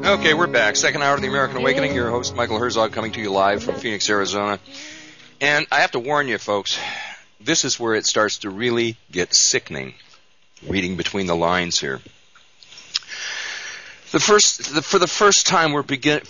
Okay, we're back. Second hour of the American Awakening. Your host, Michael Herzog, coming to you live from Phoenix, Arizona. And I have to warn you, folks, this is where it starts to really get sickening, reading between the lines here. For the first time, we're beginning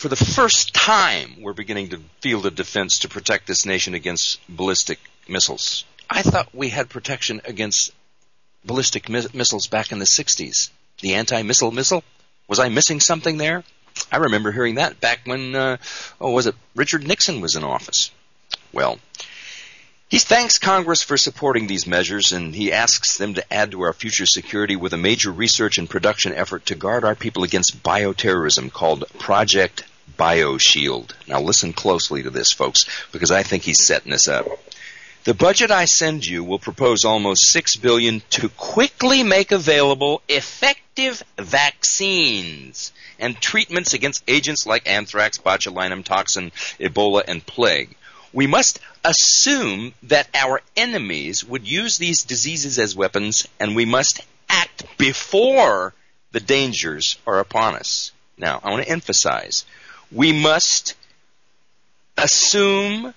to field a defense to protect this nation against ballistic missiles. I thought we had protection against ballistic missiles back in the 60s. The anti-missile? Was I missing something there? I remember hearing that back when, Richard Nixon was in office. Well, he thanks Congress for supporting these measures, and he asks them to add to our future security with a major research and production effort to guard our people against bioterrorism called Project BioShield. Now listen closely to this, folks, because I think he's setting this up. The budget I send you will propose almost $6 billion to quickly make available effective vaccines and treatments against agents like anthrax, botulinum toxin, Ebola, and plague. We must assume that our enemies would use these diseases as weapons, and we must act before the dangers are upon us. Now, I want to emphasize, we must assume,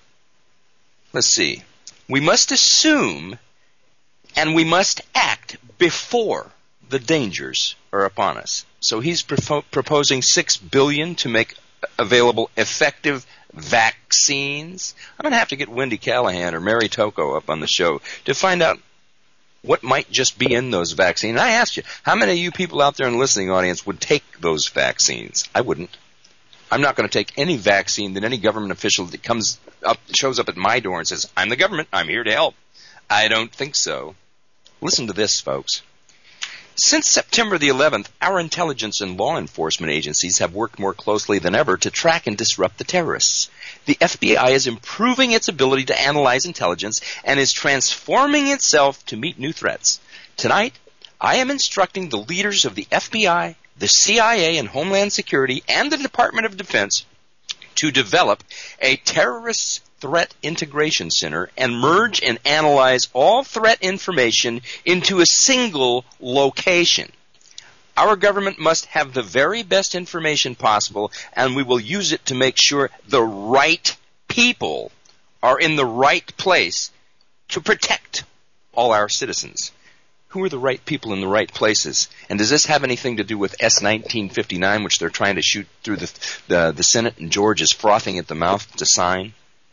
we must assume and we must act before the dangers are upon us. So he's proposing $6 billion to make available effective vaccines. I'm going to have to get Wendy Callahan or Mary Tocco up on the show to find out what might just be in those vaccines. And I asked you, how many of you people out there in the listening audience would take those vaccines? I wouldn't. I'm not going to take any vaccine that any government official that shows up at my door and says, I'm the government, I'm here to help. I don't think so. Listen to this, folks. Since September the 11th, our intelligence and law enforcement agencies have worked more closely than ever to track and disrupt the terrorists. The FBI is improving its ability to analyze intelligence and is transforming itself to meet new threats. Tonight, I am instructing the leaders of the FBI, the CIA and Homeland Security, and the Department of Defense to develop a terrorist threat integration center and merge and analyze all threat information into a single location. Our government must have the very best information possible, and we will use it to make sure the right people are in the right place to protect all our citizens. Who are the right people in the right places? And does this have anything to do with S-1959, which they're trying to shoot through the Senate, and George is frothing at the mouth to sign?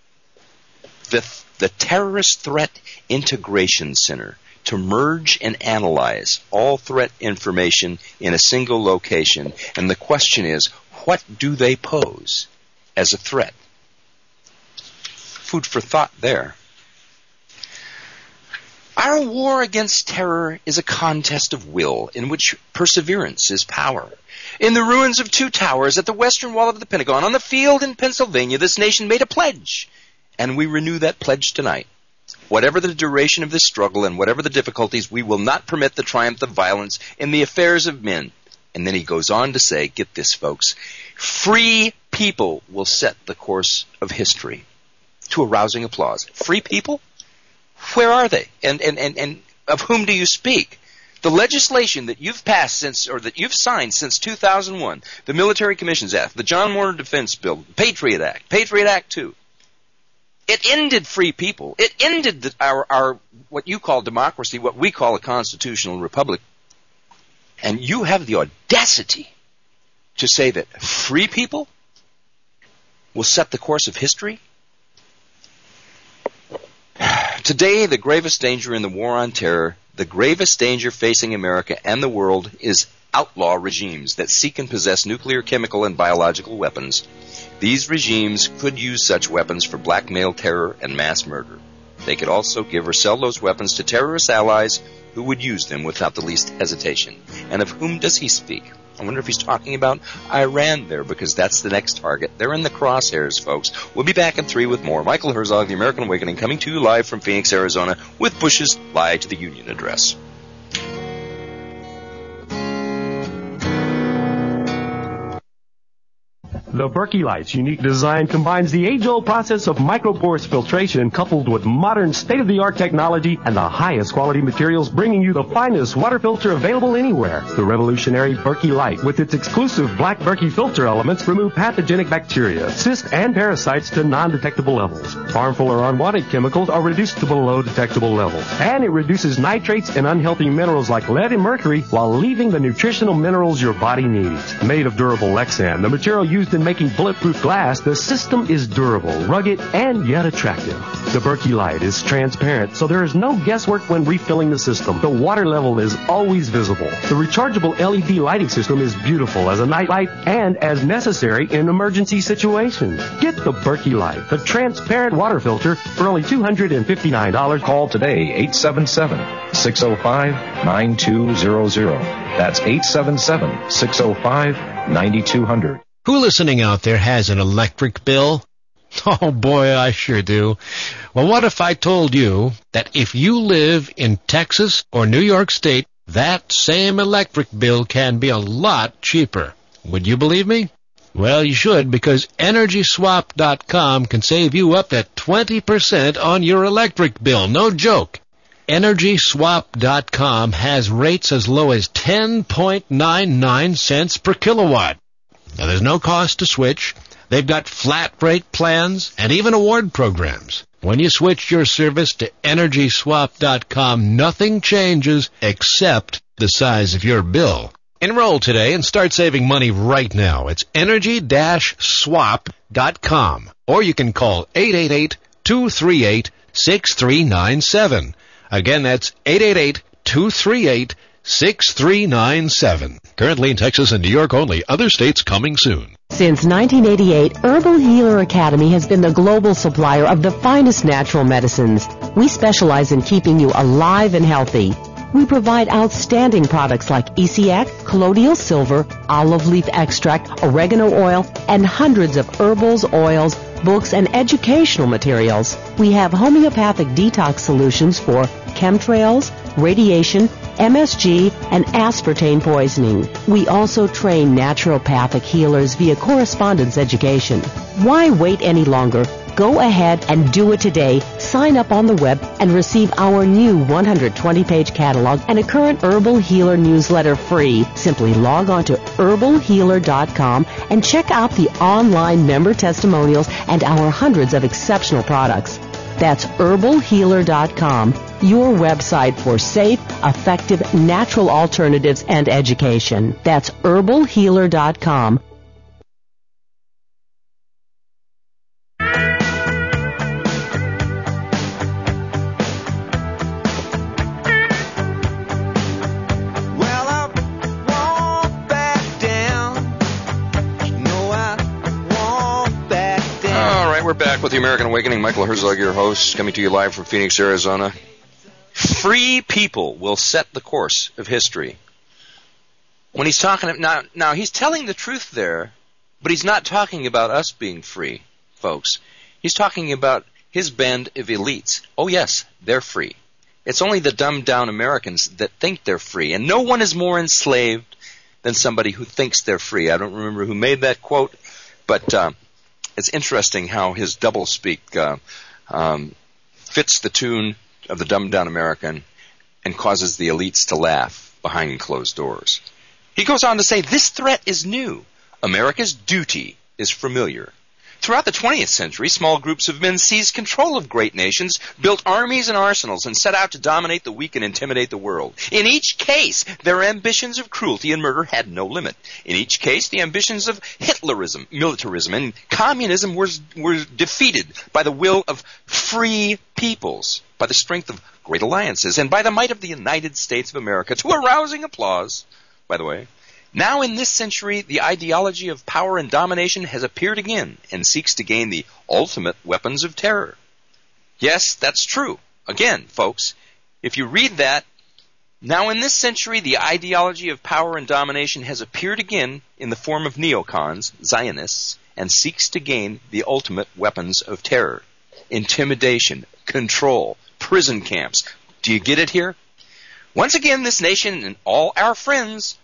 The Terrorist Threat Integration Center, to merge and analyze all threat information in a single location. And the question is, what do they pose as a threat? Food for thought there. Our war against terror is a contest of will in which perseverance is power. In the ruins of two towers at the western wall of the Pentagon, on the field in Pennsylvania, this nation made a pledge, and we renew that pledge tonight. Whatever the duration of this struggle and whatever the difficulties, we will not permit the triumph of violence in the affairs of men. And then he goes on to say, get this, folks, free people will set the course of history. To a rousing applause. Free people? Where are they? And of whom do you speak? The legislation that you've passed since, or that you've signed since 2001, the Military Commissions Act, the John Warner Defense Bill, Patriot Act 2, it ended free people. It ended our what you call democracy, what we call a constitutional republic. And you have the audacity to say that free people will set the course of history? Today, the gravest danger in the war on terror, the gravest danger facing America and the world is outlaw regimes that seek and possess nuclear, chemical, and biological weapons. These regimes could use such weapons for blackmail, terror, and mass murder. They could also give or sell those weapons to terrorist allies who would use them without the least hesitation. And of whom does he speak? I wonder if he's talking about Iran there, because that's the next target. They're in the crosshairs, folks. We'll be back in 3 with more. Michael Herzog, The American Awakening, coming to you live from Phoenix, Arizona, with Bush's Lie to the Union address. The Berkey Light's unique design combines the age-old process of microporous filtration coupled with modern state-of-the-art technology and the highest quality materials, bringing you the finest water filter available anywhere. The revolutionary Berkey Light, with its exclusive black Berkey filter elements, remove pathogenic bacteria, cysts, and parasites to non-detectable levels. Harmful or unwanted chemicals are reduced to below detectable levels. And it reduces nitrates and unhealthy minerals like lead and mercury while leaving the nutritional minerals your body needs. Made of durable Lexan, the material used in making bulletproof glass, the system is durable, rugged, and yet attractive. The Berkey Light is transparent, so there is no guesswork when refilling the system. The water level is always visible. The rechargeable LED lighting system is beautiful as a night light and as necessary in emergency situations. Get the Berkey Light, the transparent water filter, for only $259. Call today, 877-605-9200. That's 877-605-9200. Who listening out there has an electric bill? Oh boy, I sure do. Well, what if I told you that if you live in Texas or New York State, that same electric bill can be a lot cheaper? Would you believe me? Well, you should, because EnergySwap.com can save you up to 20% on your electric bill. No joke. EnergySwap.com has rates as low as 10.99 cents per kilowatt. Now, there's no cost to switch. They've got flat rate plans and even award programs. When you switch your service to EnergySwap.com, nothing changes except the size of your bill. Enroll today and start saving money right now. It's Energy-Swap.com. Or you can call 888-238-6397. Again, that's 888-238-6397. Currently in Texas and New York only. Other states coming soon. Since 1988, Herbal Healer Academy has been the global supplier of the finest natural medicines. We specialize in keeping you alive and healthy. We provide outstanding products like ECX, colloidal silver, olive leaf extract, oregano oil, and hundreds of herbals, oils, books, and educational materials. We have homeopathic detox solutions for chemtrails, radiation, MSG, and aspartame poisoning. We also train naturopathic healers via correspondence education. Why wait any longer? Go ahead and do it today. Sign up on the web and receive our new 120-page catalog and a current Herbal Healer newsletter free. Simply log on to herbalhealer.com and check out the online member testimonials and our hundreds of exceptional products. That's herbalhealer.com, your website for safe, effective, natural alternatives and education. That's herbalhealer.com. We're back with the American Awakening. Michael Herzog, your host, coming to you live from Phoenix, Arizona. Free people will set the course of history. When he's talking now he's telling the truth there, but he's not talking about us being free, folks. He's talking about his band of elites. Oh yes, they're free. It's only the dumbed down Americans that think they're free, and no one is more enslaved than somebody who thinks they're free. I don't remember who made that quote, but it's interesting how his doublespeak fits the tune of the dumbed-down American and causes the elites to laugh behind closed doors. He goes on to say, this threat is new. America's duty is familiar. Throughout the 20th century, small groups of men seized control of great nations, built armies and arsenals, and set out to dominate the weak and intimidate the world. In each case, their ambitions of cruelty and murder had no limit. In each case, the ambitions of Hitlerism, militarism, and communism were defeated by the will of free peoples, by the strength of great alliances, and by the might of the United States of America, to a rousing applause, by the way. Now in this century, the ideology of power and domination has appeared again and seeks to gain the ultimate weapons of terror. Yes, that's true. Again, folks, if you read that, now in this century, the ideology of power and domination has appeared again in the form of neocons, Zionists, and seeks to gain the ultimate weapons of terror. Intimidation, control, prison camps. Do you get it here? Once again, this nation and all our friends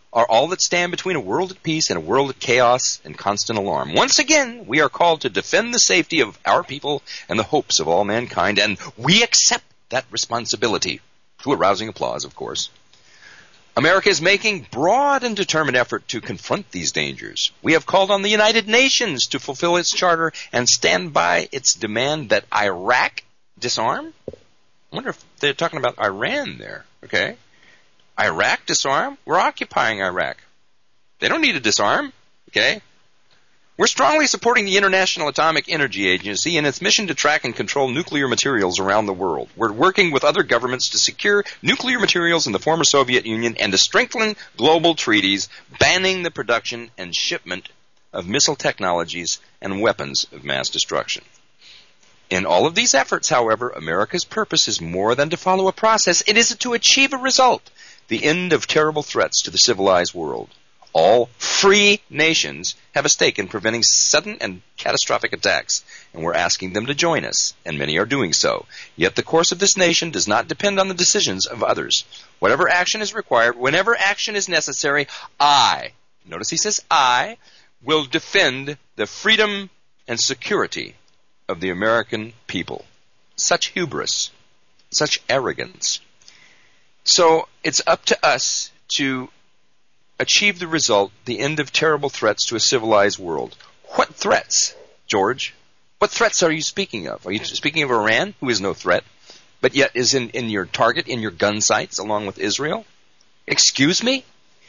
are all that stand between a world at peace and a world at chaos and constant alarm. Once again, we are called to defend the safety of our people and the hopes of all mankind, and we accept that responsibility, to a rousing applause, of course. America is making broad and determined effort to confront these dangers. We have called on the United Nations to fulfill its charter and stand by its demand that Iraq disarm. I wonder if they're talking about Iran there, okay? Iraq disarm? We're occupying Iraq. They don't need to disarm, okay? We're strongly supporting the International Atomic Energy Agency in its mission to track and control nuclear materials around the world. We're working with other governments to secure nuclear materials in the former Soviet Union and to strengthen global treaties banning the production and shipment of missile technologies and weapons of mass destruction. In all of these efforts, however, America's purpose is more than to follow a process. It is to achieve a result, the end of terrible threats to the civilized world. All free nations have a stake in preventing sudden and catastrophic attacks, and we're asking them to join us, and many are doing so. Yet the course of this nation does not depend on the decisions of others. Whatever action is required, whenever action is necessary, notice he says I, will defend the freedom and security of the American people. Such hubris, such arrogance. So it's up to us to achieve the result, the end of terrible threats to a civilized world. What threats, George? What threats are you speaking of? Are you speaking of Iran, who is no threat, but yet is in your target, in your gun sights, along with Israel? Excuse me?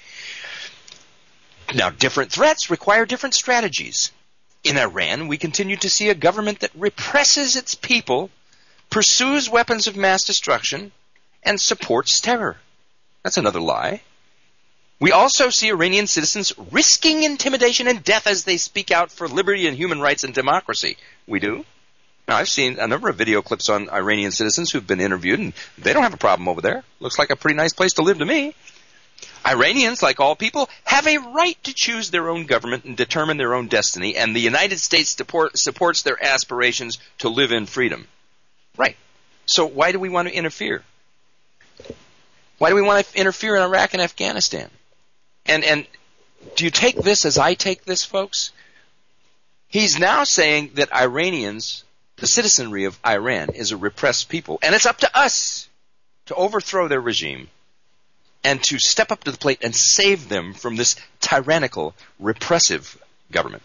Now, different threats require different strategies. In Iran, we continue to see a government that represses its people, pursues weapons of mass destruction, and supports terror. That's another lie. We also see Iranian citizens risking intimidation and death as they speak out for liberty and human rights and democracy. We do. Now, I've seen a number of video clips on Iranian citizens who've been interviewed, and they don't have a problem over there. Looks like a pretty nice place to live to me. Iranians, like all people, have a right to choose their own government and determine their own destiny, and the United States supports their aspirations to live in freedom. Right. So why do we want to interfere? Why do we want to interfere in Iraq and Afghanistan? And do you take this as I take this, folks? He's now saying that Iranians, the citizenry of Iran, is a repressed people, and it's up to us to overthrow their regime and to step up to the plate and save them from this tyrannical, repressive government.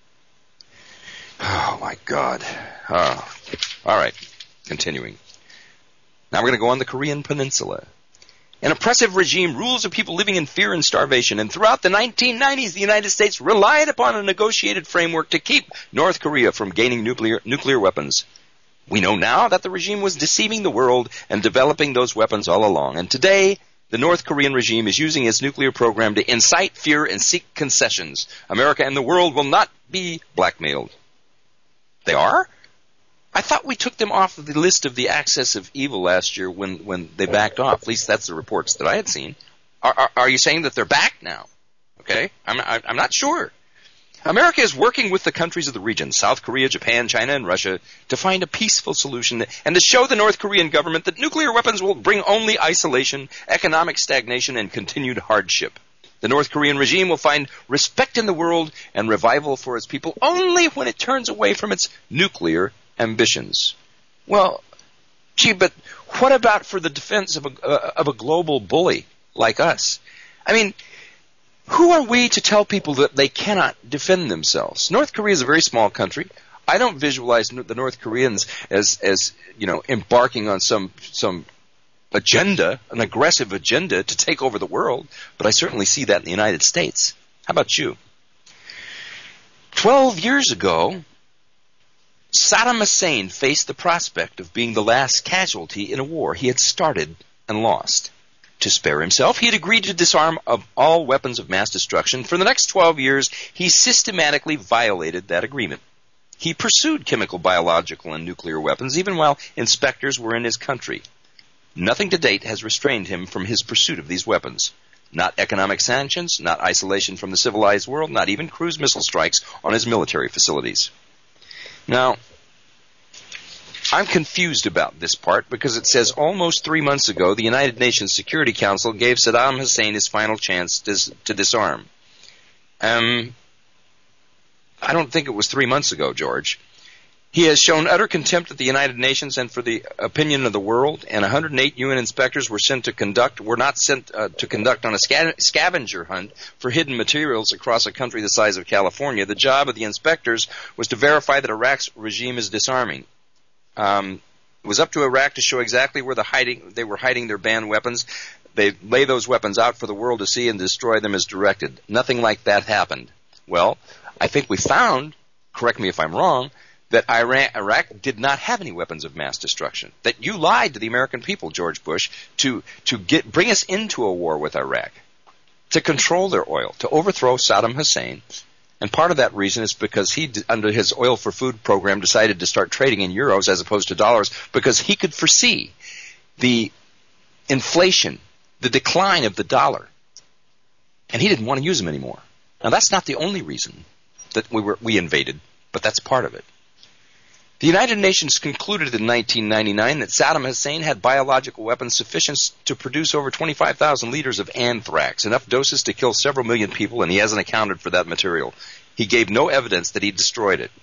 Oh, my God. Oh. All right, continuing. Now we're going to go on the Korean Peninsula. An oppressive regime rules a people living in fear and starvation, and throughout the 1990s, the United States relied upon a negotiated framework to keep North Korea from gaining nuclear weapons. We know now that the regime was deceiving the world and developing those weapons all along, and today, the North Korean regime is using its nuclear program to incite fear and seek concessions. America and the world will not be blackmailed. They are? I thought we took them off of the list of the axis of evil last year when they backed off. At least that's the reports that I had seen. Are you saying that they're back now? Okay, I'm not sure. America is working with the countries of the region, South Korea, Japan, China, and Russia, to find a peaceful solution and to show the North Korean government that nuclear weapons will bring only isolation, economic stagnation, and continued hardship. The North Korean regime will find respect in the world and revival for its people only when it turns away from its nuclear ambitions. Well, gee, but what about for the defense of a global bully like us? I mean, who are we to tell people that they cannot defend themselves? North Korea is a very small country. I don't visualize the North Koreans as embarking on some agenda, an aggressive agenda to take over the world, but I certainly see that in the United States. How about you? 12 years ago, Saddam Hussein faced the prospect of being the last casualty in a war he had started and lost. To spare himself, he had agreed to disarm of all weapons of mass destruction. For the next 12 years, he systematically violated that agreement. He pursued chemical, biological, and nuclear weapons even while inspectors were in his country. Nothing to date has restrained him from his pursuit of these weapons. Not economic sanctions, not isolation from the civilized world, not even cruise missile strikes on his military facilities. Now, I'm confused about this part because it says almost 3 months ago the United Nations Security Council gave Saddam Hussein his final chance to disarm. I don't think it was 3 months ago, George. He has shown utter contempt of the United Nations and for the opinion of the world, and 108 UN inspectors were sent to conduct on a scavenger hunt for hidden materials across a country the size of California. The job of the inspectors was to verify that Iraq's regime is disarming. It was up to Iraq to show exactly where they were hiding their banned weapons. They lay those weapons out for the world to see and destroy them as directed. Nothing like that happened. Well, I think we found, correct me if I'm wrong, that Iraq did not have any weapons of mass destruction. That you lied to the American people, George Bush, to bring us into a war with Iraq, to control their oil, to overthrow Saddam Hussein. And part of that reason is because he, under his oil for food program, decided to start trading in euros as opposed to dollars because he could foresee the inflation, the decline of the dollar. And he didn't want to use them anymore. Now, that's not the only reason that we invaded, but that's part of it. The United Nations concluded in 1999 that Saddam Hussein had biological weapons sufficient to produce over 25,000 liters of anthrax, enough doses to kill several million people, and he hasn't accounted for that material. He gave no evidence that he destroyed it.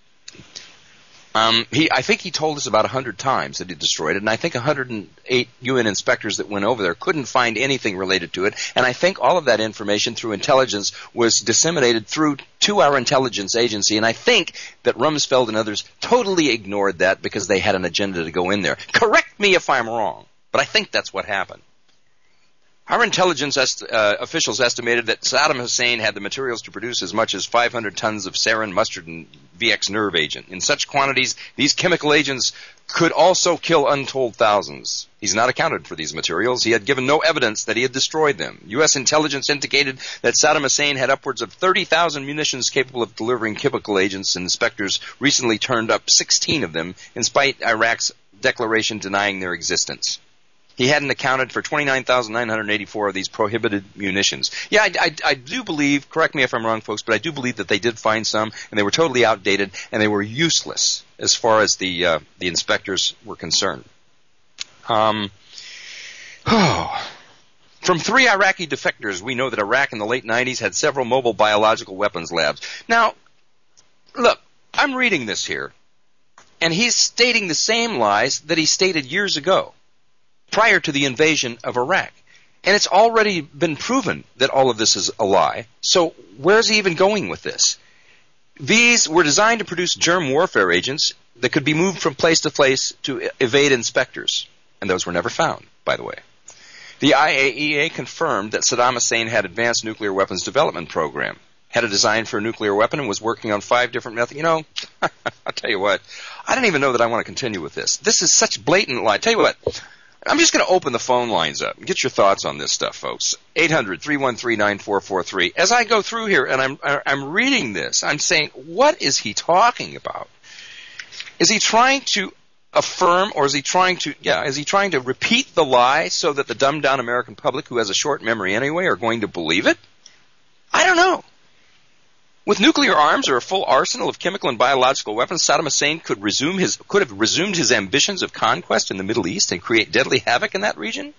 I think he told us about 100 times that he destroyed it, and I think 108 UN inspectors that went over there couldn't find anything related to it, and I think all of that information through intelligence was disseminated through to our intelligence agency, and I think that Rumsfeld and others totally ignored that because they had an agenda to go in there. Correct me if I'm wrong, but I think that's what happened. Our intelligence officials estimated that Saddam Hussein had the materials to produce as much as 500 tons of sarin, mustard, and VX nerve agent. In such quantities, these chemical agents could also kill untold thousands. He's not accounted for these materials. He had given no evidence that he had destroyed them. U.S. intelligence indicated that Saddam Hussein had upwards of 30,000 munitions capable of delivering chemical agents, and inspectors recently turned up 16 of them, in spite of Iraq's declaration denying their existence. He hadn't accounted for 29,984 of these prohibited munitions. Yeah, I do believe, correct me if I'm wrong, folks, but I do believe that they did find some, and they were totally outdated, and they were useless as far as the inspectors were concerned. From 3 Iraqi defectors, we know that Iraq in the late 90s had several mobile biological weapons labs. Now, look, I'm reading this here, and he's stating the same lies that he stated years ago, prior to the invasion of Iraq. And it's already been proven that all of this is a lie. So where's he even going with this? These were designed to produce germ warfare agents that could be moved from place to place to evade inspectors. And those were never found, by the way. The IAEA confirmed that Saddam Hussein had advanced nuclear weapons development program, had a design for a nuclear weapon, and was working on 5 different methods. You know, I'll tell you what, I don't even know that I want to continue with this. This is such blatant lie. Tell you what, I'm just going to open the phone lines up and get your thoughts on this stuff, folks. 800-313-9443. As I go through here and I'm reading this, I'm saying, what is he talking about? Is he trying to affirm, or is he trying to repeat the lie so that the dumbed down American public, who has a short memory anyway, are going to believe it? I don't know. With nuclear arms or a full arsenal of chemical and biological weapons, Saddam Hussein could have resumed his ambitions of conquest in the Middle East and create deadly havoc in that region?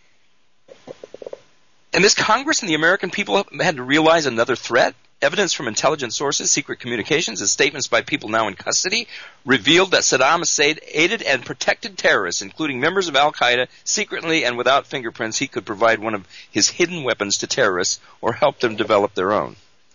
And this Congress and the American people had to realize another threat. Evidence from intelligence sources, secret communications, and statements by people now in custody revealed that Saddam Hussein aided and protected terrorists, including members of Al-Qaeda, secretly and without fingerprints. He could provide one of his hidden weapons to terrorists or help them develop their own.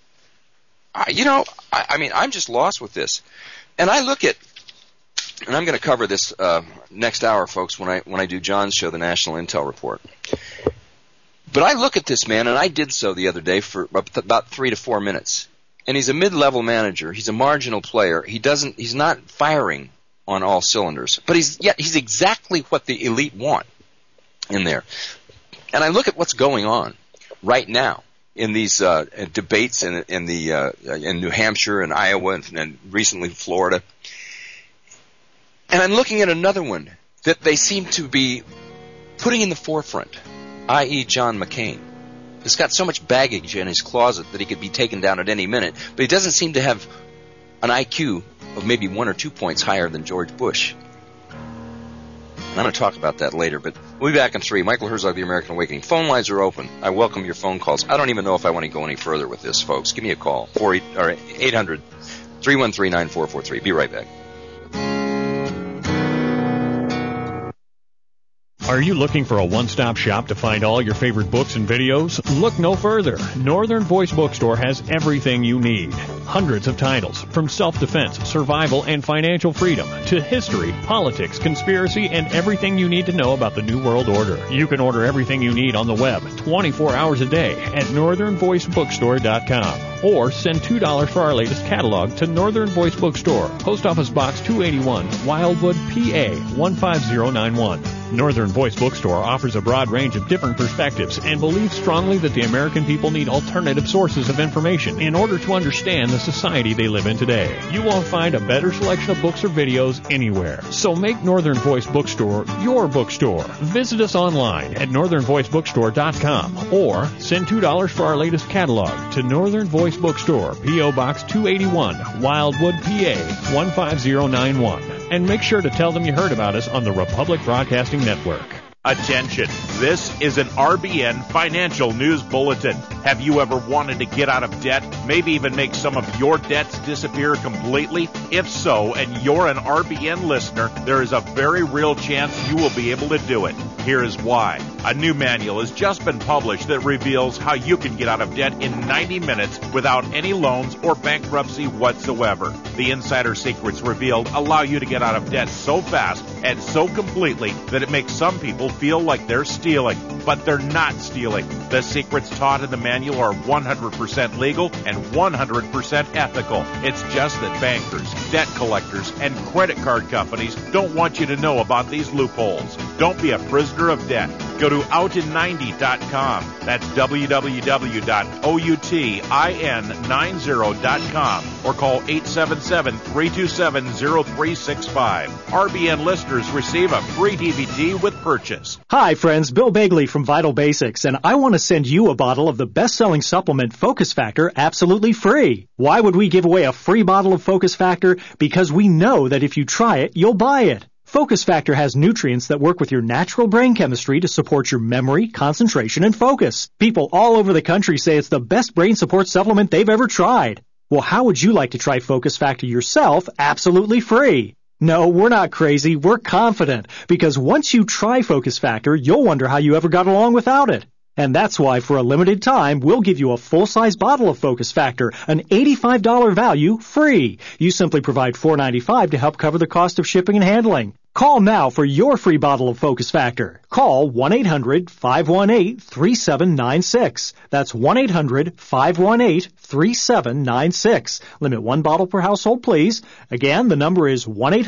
I'm just lost with this. And I look at, and I'm going to cover this next hour, folks, when I do John's show, the National Intel Report. But I look at this man, and I did so the other day for about 3 to 4 minutes. And he's a mid-level manager. He's a marginal player. He's not firing on all cylinders. But he's exactly what the elite want in there. And I look at what's going on right now in these debates in New Hampshire and Iowa and recently Florida. And I'm looking at another one that they seem to be putting in the forefront, i.e. John McCain. He's got so much baggage in his closet that he could be taken down at any minute, but he doesn't seem to have an IQ of maybe 1 or 2 points higher than George Bush. I'm going to talk about that later, but we'll be back in 3. Michael Herzog, The American Awakening. Phone lines are open. I welcome your phone calls. I don't even know if I want to go any further with this, folks. Give me a call. 800-313-9443. Be right back. Are you looking for a one-stop shop to find all your favorite books and videos? Look no further. Northern Voice Bookstore has everything you need. Hundreds of titles, from self-defense, survival, and financial freedom, to history, politics, conspiracy, and everything you need to know about the New World Order. You can order everything you need on the web 24 hours a day at northernvoicebookstore.com. Or send $2 for our latest catalog to Northern Voice Bookstore, Post Office Box 281, Wildwood, PA 15091. Northern Voice Bookstore offers a broad range of different perspectives and believes strongly that the American people need alternative sources of information in order to understand the society they live in today. You won't find a better selection of books or videos anywhere. So make Northern Voice Bookstore your bookstore. Visit us online at northernvoicebookstore.com or send $2 for our latest catalog to Northern Voice Bookstore, P.O. Box 281, Wildwood, PA 15091. And make sure to tell them you heard about us on the Republic Broadcasting Network. Attention, this is an RBN Financial News Bulletin. Have you ever wanted to get out of debt, maybe even make some of your debts disappear completely? If so, and you're an RBN listener, there is a very real chance you will be able to do it. Here is why. A new manual has just been published that reveals how you can get out of debt in 90 minutes without any loans or bankruptcy whatsoever. The insider secrets revealed allow you to get out of debt so fast and so completely that it makes some people feel like they're stealing, but they're not stealing. The secrets taught in the manual are 100% legal and 100% ethical. It's just that bankers, debt collectors, and credit card companies don't want you to know about these loopholes. Don't be a prisoner of debt. Go to outin90.com. That's www.outin90.com or call 877-327-0365. RBN listeners receive a free DVD with purchase. Hi friends, Bill Bagley from Vital Basics, and I want to send you a bottle of the best-selling supplement Focus Factor absolutely free. Why would we give away a free bottle of Focus Factor? Because we know that if you try it, you'll buy it. Focus Factor has nutrients that work with your natural brain chemistry to support your memory, concentration, and focus. People all over the country say it's the best brain support supplement they've ever tried. Well, how would you like to try Focus Factor yourself absolutely free? No, we're not crazy. We're confident. Because once you try Focus Factor, you'll wonder how you ever got along without it. And that's why, for a limited time, we'll give you a full-size bottle of Focus Factor, an $85 value, free. You simply provide $4.95 to help cover the cost of shipping and handling. Call now for your free bottle of Focus Factor. Call 1-800-518-3796. That's 1-800-518-3796. Limit one bottle per household, please. Again, the number is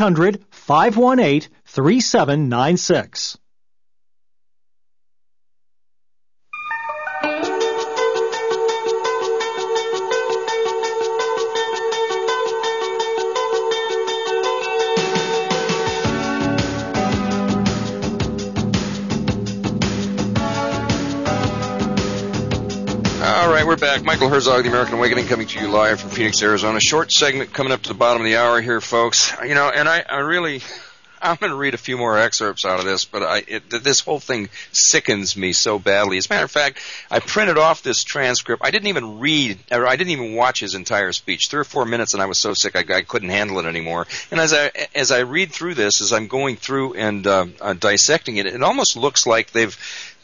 1-800-518-3796. All right, we're back. Michael Herzog, The American Awakening, coming to you live from Phoenix, Arizona. Short segment coming up to the bottom of the hour here, folks. You know, and I'm going to read a few more excerpts out of this, but this whole thing sickens me so badly. As a matter of fact, I printed off this transcript. I didn't even watch his entire speech. 3 or 4 minutes, and I was so sick I couldn't handle it anymore. And as I read through this, as I'm going through and dissecting it, it almost looks like they've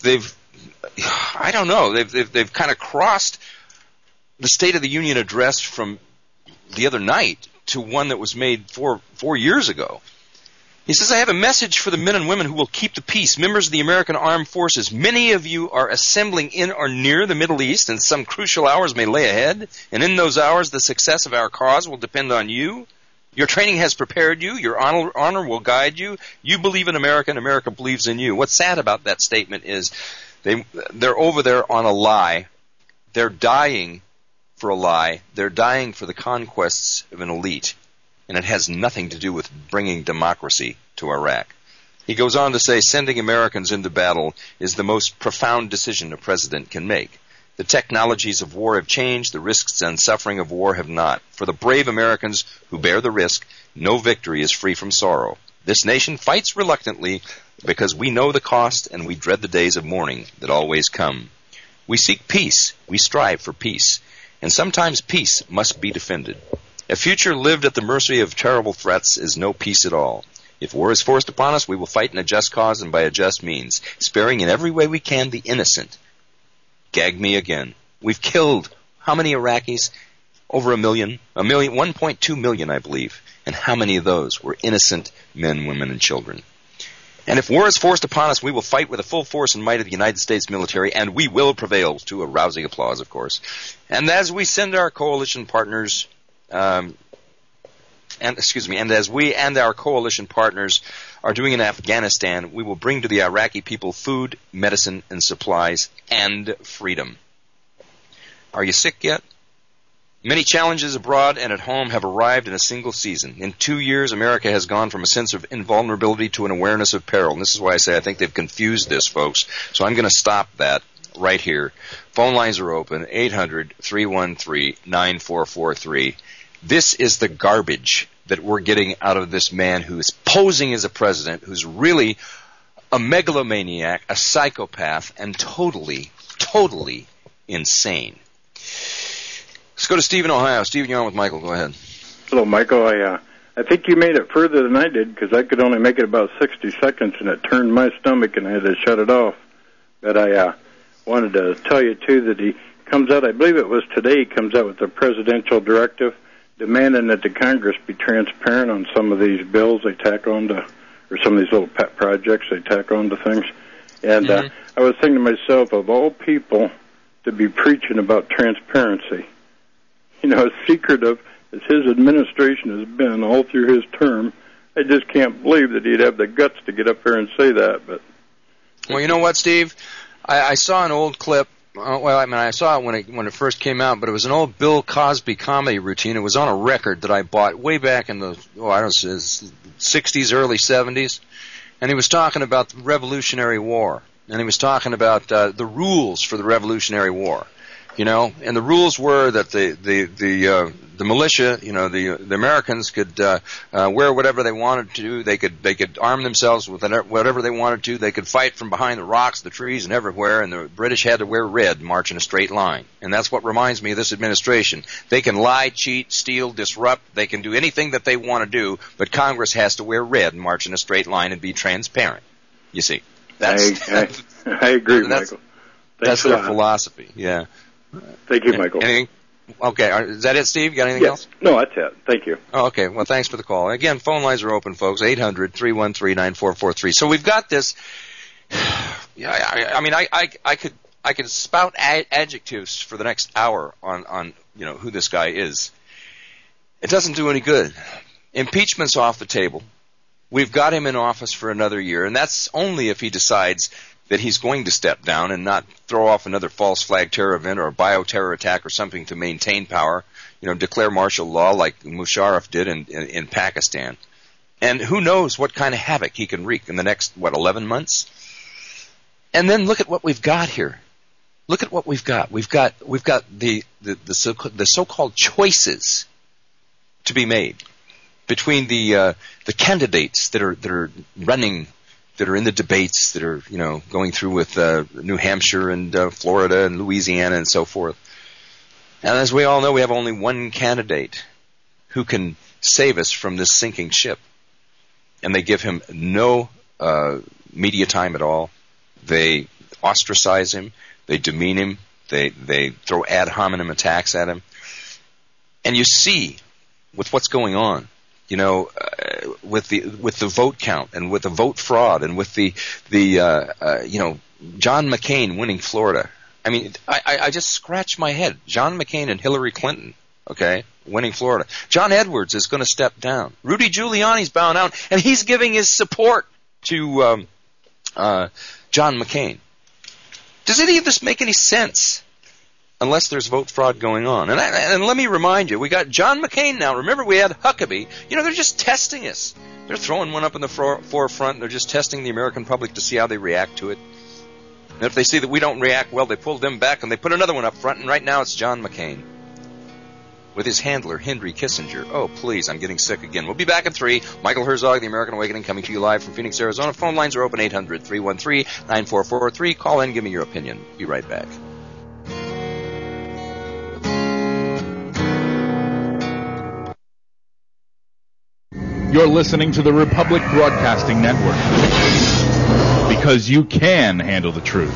I don't know. They've kind of crossed the State of the Union address from the other night to one that was made 4 years ago. He says, I have a message for the men and women who will keep the peace, members of the American Armed Forces. Many of you are assembling in or near the Middle East, and some crucial hours may lay ahead. And in those hours, the success of our cause will depend on you. Your training has prepared you. Your honor will guide you. You believe in America, and America believes in you. What's sad about that statement is they're over there on a lie. They're dying for a lie. They're dying for the conquests of an elite. And it has nothing to do with bringing democracy to Iraq. He goes on to say, sending Americans into battle is the most profound decision a president can make. The technologies of war have changed. The risks and suffering of war have not. For the brave Americans who bear the risk, no victory is free from sorrow. This nation fights reluctantly, because we know the cost and we dread the days of mourning that always come. We seek peace. We strive for peace. And sometimes peace must be defended. A future lived at the mercy of terrible threats is no peace at all. If war is forced upon us, we will fight in a just cause and by a just means, sparing in every way we can the innocent. Gag me again. We've killed how many Iraqis? Over 1.2 million, I believe. And how many of those were innocent men, women, and children? And if war is forced upon us, we will fight with the full force and might of the United States military, and we will prevail, to a rousing applause, of course. And as we send our coalition partners, and as we and our coalition partners are doing in Afghanistan, we will bring to the Iraqi people food, medicine, and supplies, and freedom. Are you sick yet? Many challenges abroad and at home have arrived in a single season. In 2 years, America has gone from a sense of invulnerability to an awareness of peril. And this is why I say I think they've confused this, folks. So I'm going to stop that right here. Phone lines are open, 800-313-9443. This is the garbage that we're getting out of this man who is posing as a president, who's really a megalomaniac, a psychopath, and totally insane. Let's go to Steve in Ohio. Steve, you're on with Michael. Go ahead. Hello, Michael. I think you made it further than I did because I could only make it about 60 seconds, and it turned my stomach, and I had to shut it off. But I wanted to tell you, too, that he comes out, I believe it was today, he comes out with a presidential directive demanding that the Congress be transparent on some of these bills they tack on to, or some of these little pet projects they tack on to things. And I was thinking to myself, of all people to be preaching about transparency, you know, as secretive as his administration has been all through his term, I just can't believe that he'd have the guts to get up there and say that. But well, you know what, Steve? I saw an old clip. I saw it when it first came out, but it was an old Bill Cosby comedy routine. It was on a record that I bought way back in the 60s, early 70s, and he was talking about the Revolutionary War, and he was talking about the rules for the Revolutionary War. You know, and the rules were that the militia, you know, the Americans could wear whatever they wanted to. They could arm themselves with whatever they wanted to. They could fight from behind the rocks, the trees, and everywhere. And the British had to wear red and march in a straight line. And that's what reminds me of this administration. They can lie, cheat, steal, disrupt. They can do anything that they want to do. But Congress has to wear red and march in a straight line and be transparent. You see, I agree, Michael. That's their philosophy. Yeah. Thank you, Michael. Anything? Okay, is that it, Steve? Got anything else? No, that's it. Thank you. Oh, okay, well, thanks for the call. Again, phone lines are open, folks, 800-313-9443. So we've got this. I could spout adjectives for the next hour on you know who this guy is. It doesn't do any good. Impeachment's off the table. We've got him in office for another year, and that's only if he decides that he's going to step down and not throw off another false flag terror event or a bioterror attack or something to maintain power, you know, declare martial law like Musharraf did in Pakistan. And who knows what kind of havoc he can wreak in the next, 11 months? And then look at what we've got here. Look at what we've got. We've got the so-called choices to be made between the candidates that are running, that are in the debates, that are, you know, going through with New Hampshire and Florida and Louisiana and so forth. And as we all know, we have only one candidate who can save us from this sinking ship. And they give him no media time at all. They ostracize him. They demean him. They throw ad hominem attacks at him. And you see, with what's going on, you know, with the vote count and with the vote fraud and with the John McCain winning Florida. I mean, I just scratch my head. John McCain and Hillary Clinton, okay, winning Florida. John Edwards is going to step down. Rudy Giuliani's bowing out, and he's giving his support to John McCain. Does any of this make any sense? Unless there's vote fraud going on. And let me remind you, we got John McCain now. Remember, we had Huckabee. You know, they're just testing us. They're throwing one up in the forefront. They're just testing the American public to see how they react to it. And if they see that we don't react well, they pull them back and they put another one up front. And right now it's John McCain. with his handler, Henry Kissinger. Oh, please, I'm getting sick again. We'll be back at 3. Michael Herzog, The American Awakening, coming to you live from Phoenix, Arizona. Phone lines are open, 800-313-9443. Call in, give me your opinion. Be right back. You're listening to the Republic Broadcasting Network, because you can handle the truth.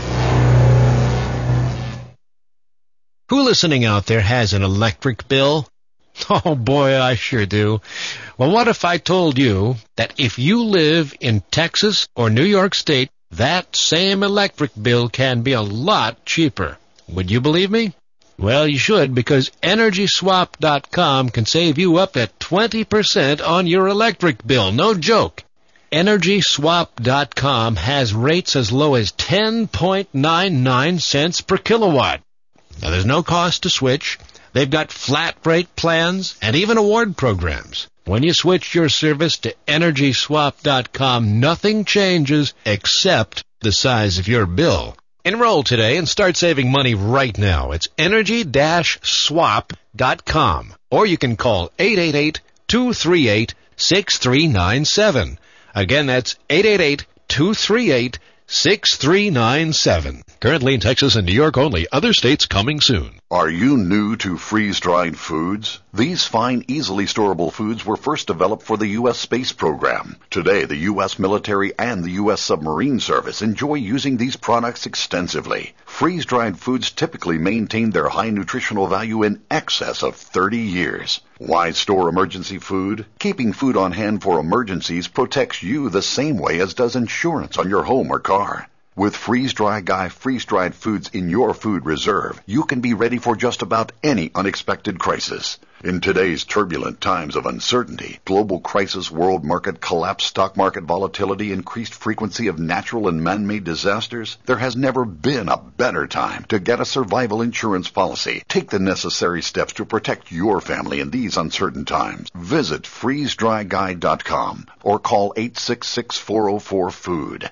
Who listening out there has an electric bill? Oh boy, I sure do. Well, what if I told you that if you live in Texas or New York State, that same electric bill can be a lot cheaper? Would you believe me? Well, you should, because EnergySwap.com can save you up to 20% on your electric bill. No joke. EnergySwap.com has rates as low as 10.99 cents per kilowatt. Now, there's no cost to switch. They've got flat rate plans and even award programs. When you switch your service to EnergySwap.com, nothing changes except the size of your bill. Enroll today and start saving money right now. It's Energy-Swap.com. Or you can call 888-238-6397. Again, that's 888-238-6397. Currently in Texas and New York only. Other states coming soon. Are you new to freeze-dried foods? These fine, easily storable foods were first developed for the U.S. space program. Today, the U.S. military and the U.S. submarine service enjoy using these products extensively. Freeze-dried foods typically maintain their high nutritional value in excess of 30 years. Why store emergency food? Keeping food on hand for emergencies protects you the same way as does insurance on your home or car. With Freeze-Dry Guy freeze-dried foods in your food reserve, you can be ready for just about any unexpected crisis. In today's turbulent times of uncertainty, global crisis, world market collapse, stock market volatility, increased frequency of natural and man-made disasters, there has never been a better time to get a survival insurance policy. Take the necessary steps to protect your family in these uncertain times. Visit freezedryguy.com or call 866-404-FOOD,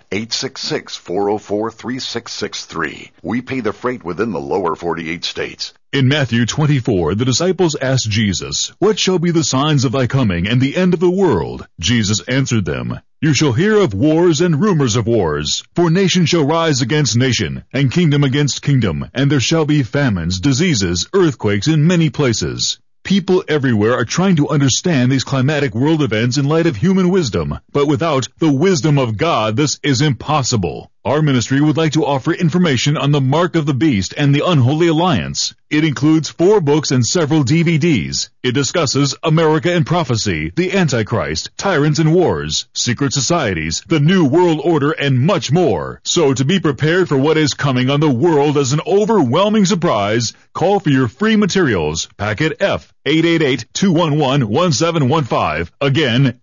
866-404-3663. We pay the freight within the lower 48 states. In Matthew 24, the disciples asked Jesus, "What shall be the signs of thy coming and the end of the world?" Jesus answered them, "You shall hear of wars and rumors of wars. For nation shall rise against nation, and kingdom against kingdom, and there shall be famines, diseases, earthquakes in many places." People everywhere are trying to understand these climatic world events in light of human wisdom, but without the wisdom of God, this is impossible. Our ministry would like to offer information on the Mark of the Beast and the Unholy Alliance. It includes 4 books and several DVDs. It discusses America and Prophecy, the Antichrist, Tyrants and Wars, Secret Societies, the New World Order, and much more. So to be prepared for what is coming on the world as an overwhelming surprise, call for your free materials. Packet F, 888-211-1715. Again,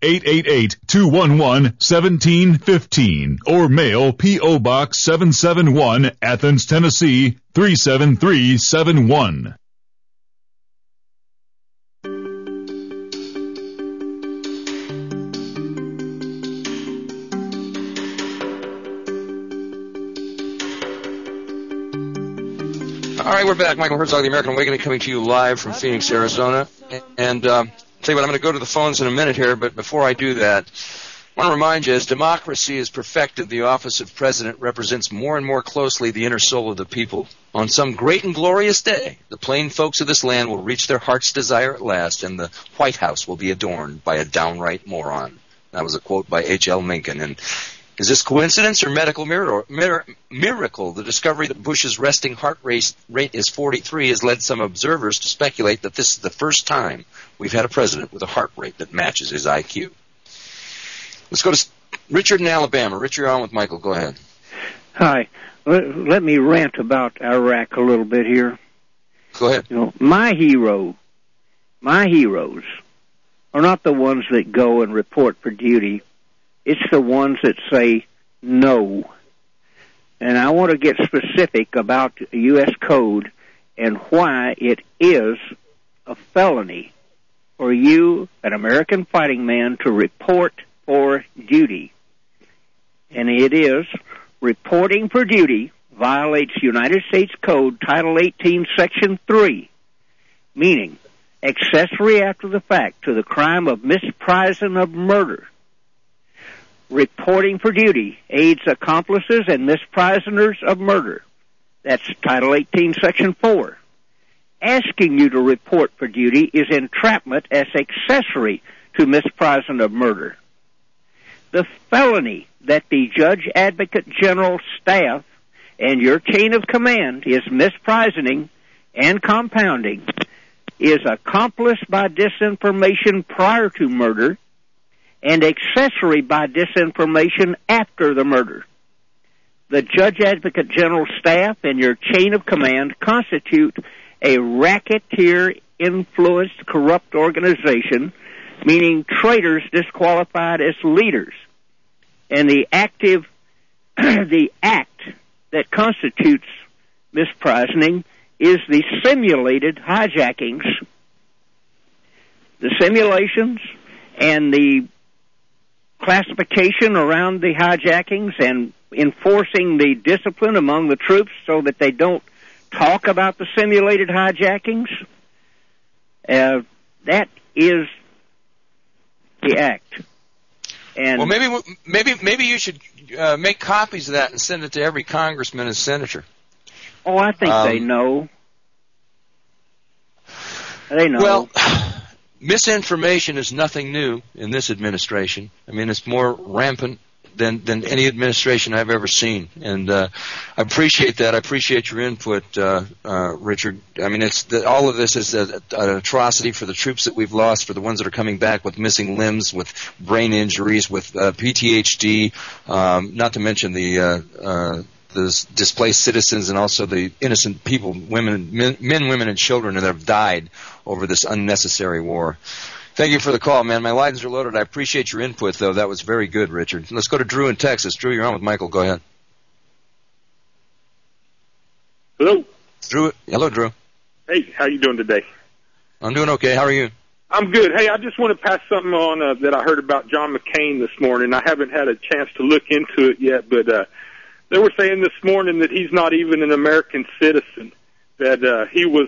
888-211-1715. Or mail P.O. Box 771, Athens, Tennessee, 37371. All right, we're back. Michael Herzog, The American Awakening, coming to you live from Phoenix, Arizona. And tell you what, I'm going to go to the phones in a minute here, but before I do that, I want to remind you, as democracy is perfected, the office of president represents more and more closely the inner soul of the people. On some great and glorious day, the plain folks of this land will reach their heart's desire at last, and the White House will be adorned by a downright moron. That was a quote by H.L. Mencken. And is this coincidence or medical miracle? The discovery that Bush's resting heart rate is 43 has led some observers to speculate that this is the first time we've had a president with a heart rate that matches his IQ. Let's go to Richard in Alabama. Richard, you're on with Michael. Go ahead. Hi. Let me rant about Iraq a little bit here. Go ahead. You know, my heroes are not the ones that go and report for duty. It's the ones that say no. And I want to get specific about U.S. Code and why it is a felony for you, an American fighting man, to report for duty. And it is reporting for duty violates United States Code Title 18, Section 3, meaning accessory after the fact to the crime of misprising of murder. Reporting for duty aids accomplices and misprisoners of murder. That's Title 18, Section 4. Asking you to report for duty is entrapment as accessory to misprising of murder. The felony that the Judge Advocate General staff and your chain of command is misprising and compounding is accomplice by disinformation prior to murder and accessory by disinformation after the murder. The Judge Advocate General staff and your chain of command constitute a racketeer-influenced corrupt organization, meaning traitors disqualified as leaders. And the act that constitutes misprisioning is the simulated hijackings, the simulations and the classification around the hijackings and enforcing the discipline among the troops so that they don't talk about the simulated hijackings. That is the act. And well, maybe you should make copies of that and send it to every congressman and senator. Oh, I think they know. They know. Well, misinformation is nothing new in this administration. I mean, it's more rampant than any administration I've ever seen, and I appreciate that. I appreciate your input, Richard. I mean, all of this is an atrocity for the troops that we've lost, for the ones that are coming back with missing limbs, with brain injuries, with PTSD, not to mention the displaced citizens and also the innocent people, men, women, and children that have died over this unnecessary war. Thank you for the call, man. My lines are loaded. I appreciate your input, though. That was very good, Richard. Let's go to Drew in Texas. Drew, you're on with Michael. Go ahead. Hello. Drew. Hello, Drew. Hey, how you doing today? I'm doing okay. How are you? I'm good. Hey, I just want to pass something on that I heard about John McCain this morning. I haven't had a chance to look into it yet, but they were saying this morning that he's not even an American citizen, that he was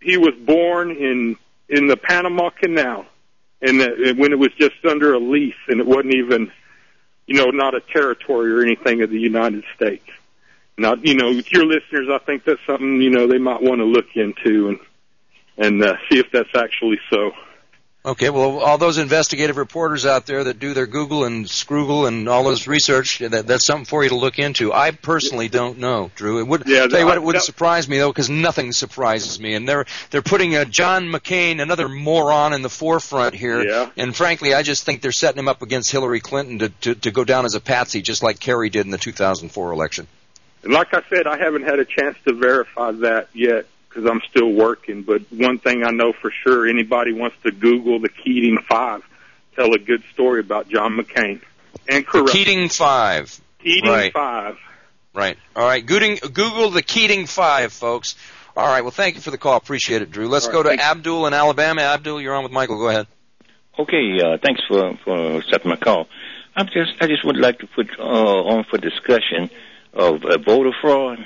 born in the Panama Canal, and when it was just under a lease, and it wasn't even, not a territory or anything of the United States. Now, with your listeners, I think that's something, they might want to look into and see if that's actually so. Okay, well, all those investigative reporters out there that do their Google and Scroogle and all this research, that's something for you to look into. I personally don't know, Drew. It wouldn't surprise me, though, because nothing surprises me. And they're putting John McCain, another moron, in the forefront here. Yeah. And frankly, I just think they're setting him up against Hillary Clinton to go down as a patsy, just like Kerry did in the 2004 election. And like I said, I haven't had a chance to verify that yet, because I'm still working. But one thing I know for sure, anybody wants to Google the Keating Five, tell a good story about John McCain. And corrupt. Keating Five. Keating Five. Right. All right. Google the Keating Five, folks. All right. Well, thank you for the call. Appreciate it, Drew. Let's go to Abdul in Alabama. Abdul, you're on with Michael. Go ahead. Okay. Thanks for accepting my call. I just would like to put on for discussion of voter fraud.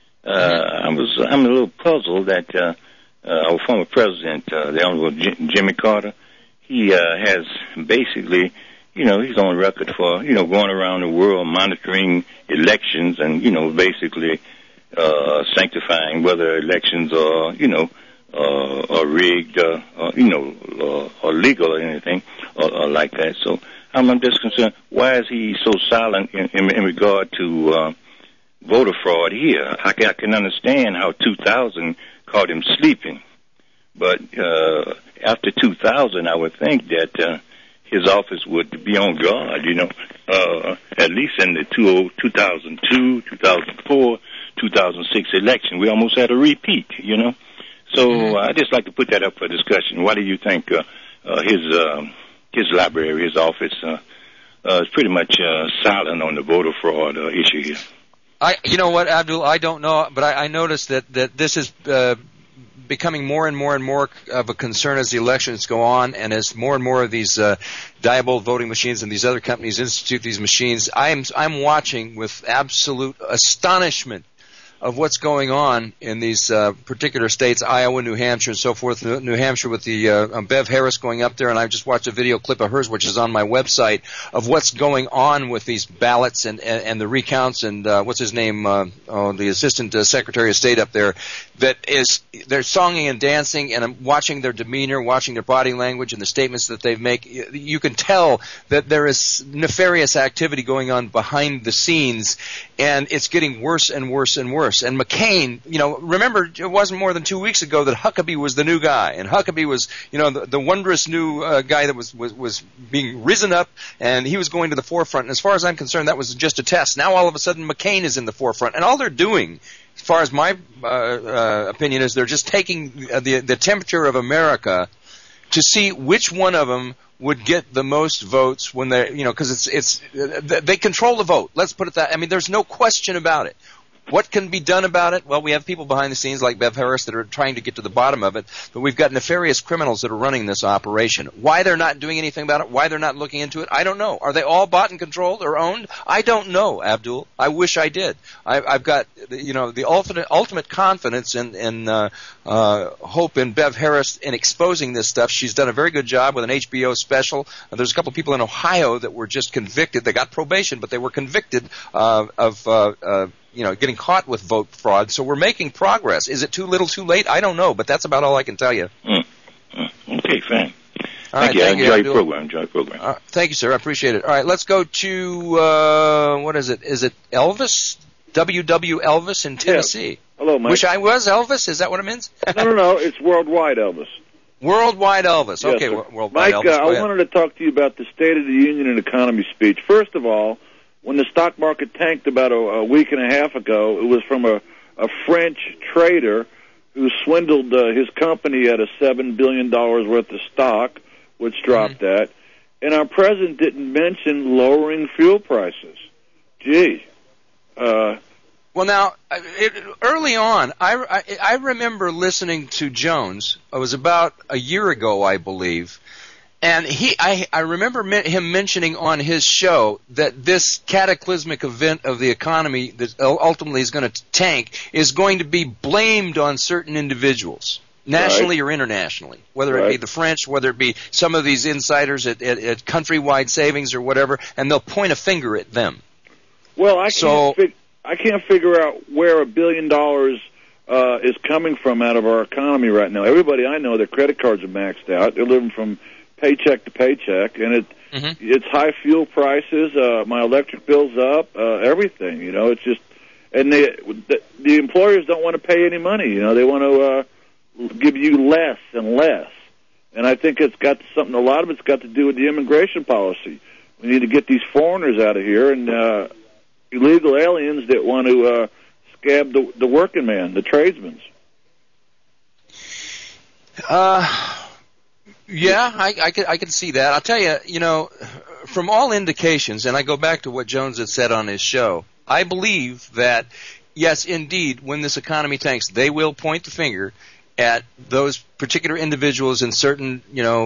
I'm a little puzzled that our former president, the Honorable Jimmy Carter, he has basically, he's on record for, going around the world monitoring elections and, basically sanctifying whether elections are, are rigged, or legal or anything or like that. So I'm just concerned, why is he so silent in regard to voter fraud here? I can understand how 2000 caught him sleeping, but after 2000, I would think that his office would be on guard, at least in the 2002, 2004, 2006 election. We almost had a repeat, So I just like to put that up for discussion. Why do you think his library, his office, is pretty much silent on the voter fraud issue here? You know what, Abdul? I don't know, but I noticed that this is becoming more and more and more of a concern as the elections go on, and as more and more of these Diebold voting machines and these other companies institute these machines. I'm watching with absolute astonishment of what's going on in these particular states, Iowa, New Hampshire, and so forth. New Hampshire with the Bev Harris going up there, and I just watched a video clip of hers, which is on my website, of what's going on with these ballots and the recounts, and what's his name, the Assistant Secretary of State up there, that is, they're songing and dancing, and I'm watching their demeanor, watching their body language and the statements that they make. You can tell that there is nefarious activity going on behind the scenes, and it's getting worse and worse and worse. And McCain, remember, it wasn't more than 2 weeks ago that Huckabee was the new guy, and Huckabee was, the wondrous new guy that was being risen up, and he was going to the forefront. And as far as I'm concerned, that was just a test. Now all of a sudden McCain is in the forefront, and all they're doing, as far as my opinion is, they're just taking the temperature of America to see which one of them would get the most votes when they, because they control the vote. Let's put it that. I mean, there's no question about it. What can be done about it? Well, we have people behind the scenes like Bev Harris that are trying to get to the bottom of it, but we've got nefarious criminals that are running this operation. Why they're not doing anything about it, why they're not looking into it, I don't know. Are they all bought and controlled or owned? I don't know, Abdul. I wish I did. I've got, the ultimate confidence and hope in Bev Harris in exposing this stuff. She's done a very good job with an HBO special. There's a couple people in Ohio that were just convicted. They got probation, but they were convicted of getting caught with vote fraud. So we're making progress. Is it too little, too late? I don't know, but that's about all I can tell you. Okay, fine. All right, thank you. Enjoy Abdul. your program. Thank you, sir. I appreciate it. All right, let's go to, what is it? Is it Elvis? WW Elvis in Tennessee. Yeah. Hello, Mike. Wish I was Elvis? Is that what it means? No. It's Worldwide Elvis. Worldwide Elvis. Yes, okay, sir. Worldwide Mike, Elvis. I wanted to talk to you about the State of the Union and Economy speech. First of all, when the stock market tanked about a week and a half ago, it was from a French trader who swindled his company at a $7 billion worth of stock, which dropped that. And our president didn't mention lowering fuel prices. Gee. Well, now, early on, I remember listening to Jones. It was about a year ago, I believe. And I remember him mentioning on his show that this cataclysmic event of the economy that ultimately is going to tank is going to be blamed on certain individuals, nationally or internationally, whether it be the French, whether it be some of these insiders at Countrywide Savings or whatever, and they'll point a finger at them. Well, I can't figure out where $1 billion is coming from out of our economy right now. Everybody I know, their credit cards are maxed out. They're living from paycheck to paycheck, and it's high fuel prices. My electric bill's up. Everything, it's just, and the employers don't want to pay any money. They want to give you less and less. And I think it's got something. A lot of it's got to do with the immigration policy. We need to get these foreigners out of here and illegal aliens that want to scab the working man, the tradesmen. Yeah, I can see that. I'll tell you, from all indications, and I go back to what Jones had said on his show, I believe that, yes, indeed, when this economy tanks, they will point the finger at those particular individuals in certain,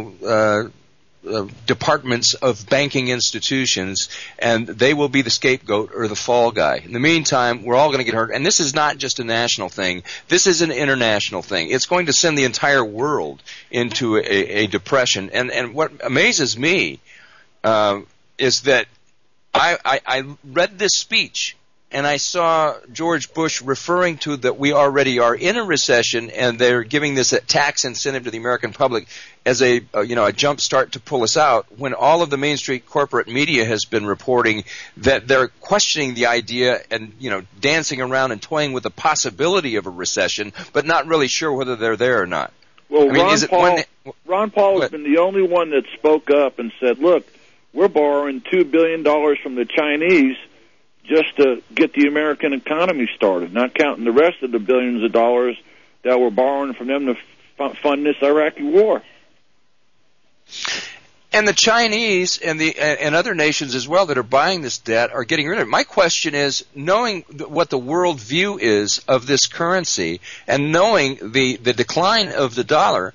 departments of banking institutions, and they will be the scapegoat or the fall guy. In the meantime, we're all going to get hurt. And this is not just a national thing. This is an international thing. It's going to send the entire world into a depression. And what amazes me is that I read this speech, and I saw George Bush referring to that we already are in a recession, and they're giving this a tax incentive to the American public as a jump start to pull us out, when all of the Main Street corporate media has been reporting that they're questioning the idea and, dancing around and toying with the possibility of a recession, but not really sure whether they're there or not. Well, Ron Paul has been the only one that spoke up and said, look, we're borrowing $2 billion from the Chinese just to get the American economy started, not counting the rest of the billions of dollars that we're borrowing from them to fund this Iraqi war. And the Chinese and other nations as well that are buying this debt are getting rid of it. My question is, knowing what the world view is of this currency and knowing the decline of the dollar,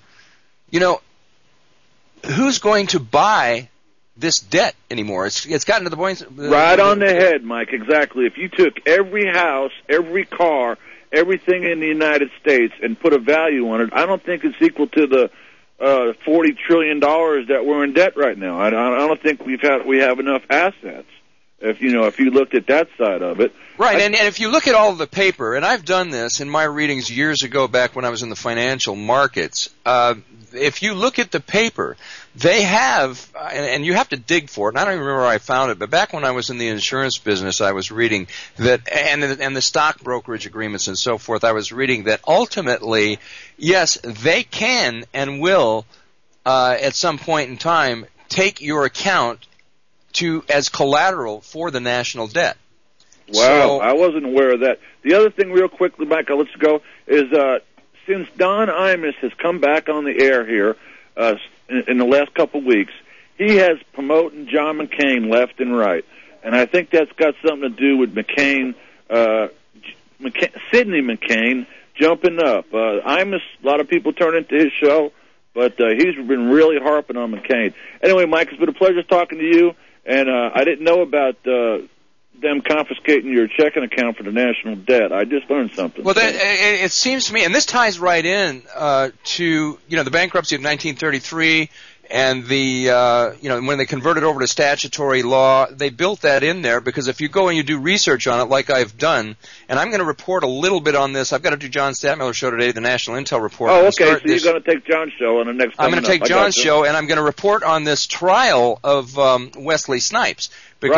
who's going to buy this debt anymore? It's gotten to the point. Right on the head, Mike. Exactly. If you took every house, every car, everything in the United States and put a value on it, I don't think it's equal to the $40 trillion that we're in debt right now. I don't think we have enough assets. If you looked at that side of it, right? And if you look at all of the paper, and I've done this in my readings years ago, back when I was in the financial markets. If you look at the paper, they have, and you have to dig for it. And I don't even remember where I found it, but back when I was in the insurance business, I was reading that, and the stock brokerage agreements and so forth. I was reading that ultimately, yes, they can and will, at some point in time, take your account as collateral for the national debt. Wow, so, I wasn't aware of that. The other thing, real quickly, Mike, I'll let you go, is since Don Imus has come back on the air here in the last couple of weeks, he has promoting John McCain left and right. And I think that's got something to do with Sidney McCain jumping up. Imus, a lot of people turn into his show, but he's been really harping on McCain. Anyway, Mike, it's been a pleasure talking to you. And I didn't know about them confiscating your checking account for the national debt. I just learned something. Well, it seems to me, and this ties right in to the bankruptcy of 1933 and when they converted over to statutory law, they built that in there because if you go and you do research on it, like I've done, and I'm going to report a little bit on this. I've got to do John Stadtmiller show today, the National Intel Report. Oh, okay. So you're going to take John's show on the next. I'm going to take John's show, and I'm going to report on this trial of Wesley Snipes because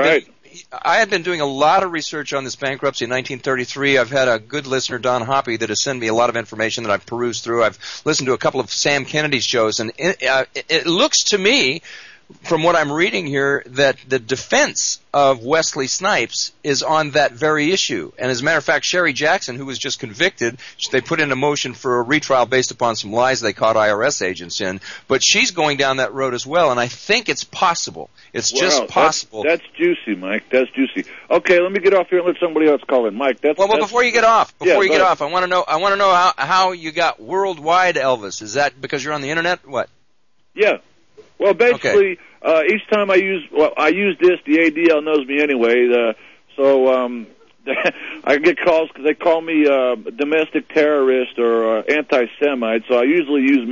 I have been doing a lot of research on this bankruptcy in 1933. I've had a good listener, Don Hoppy, that has sent me a lot of information that I've perused through. I've listened to a couple of Sam Kennedy's shows, and it looks to me, from what I'm reading here, that the defense of Wesley Snipes is on that very issue. And as a matter of fact, Sherry Jackson, who was just convicted, they put in a motion for a retrial based upon some lies they caught IRS agents in. But she's going down that road as well, and I think it's possible. It's just possible. That's juicy, Mike. That's juicy. Okay, let me get off here and let somebody else call in. Mike, well, before you get off, I want to know how you got worldwide Elvis. Is that because you're on the internet? What? Yeah. Well, basically, each time I use this, the ADL knows me anyway. So I get calls because they call me domestic terrorist or anti-Semite. So I usually use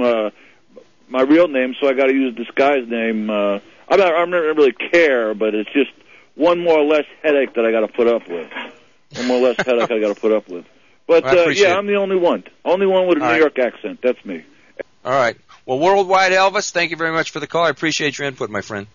my real name. So I got to use a disguised name. I don't really care, but it's just one more or less headache that I got to put up with. One more or less headache I got to put up with. But I'm the only one. Only one with a New York accent. That's me. All right. Well, Worldwide Elvis, thank you very much for the call. I appreciate your input, my friend.